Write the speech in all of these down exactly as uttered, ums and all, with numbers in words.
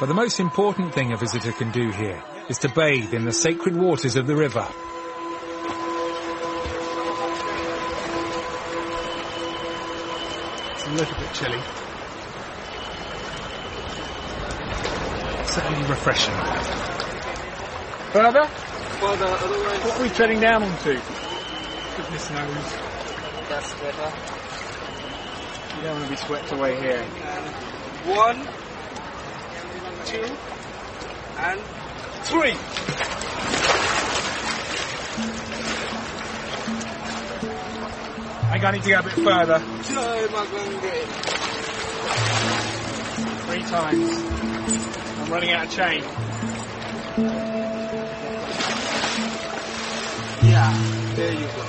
But the most important thing a visitor can do here is to bathe in the sacred waters of the river. It's a little bit chilly. Certainly refreshing. Further? Further, otherwise... What are we treading down onto? Goodness knows. That's better. You don't want to be swept away here. And one, two, and three. I think I need to go a bit further. Three times. I'm running out of chain. Yeah, there you go.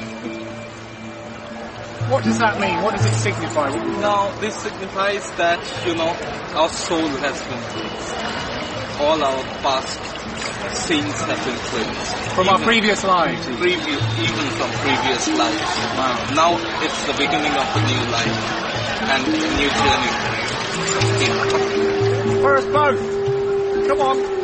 What does that mean? What does it signify? Now, this signifies that, you know, our soul has been cleansed. All our past sins have been cleansed. From even our previous lives? Previous, even from previous lives. Wow. Now, it's the beginning of a new life and a new journey. For us both! Come on!